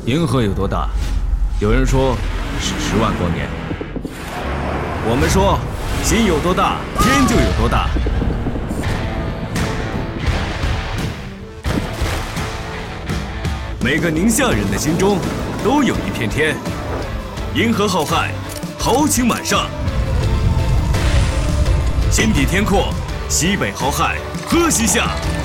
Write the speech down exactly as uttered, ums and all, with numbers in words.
银河有多大？有人说是十万光年。我们说，心有多大，天就有多大。每个宁夏人的心中都有一片天。银河浩瀚，豪情满上。心底天阔，西北浩瀚，喝西下。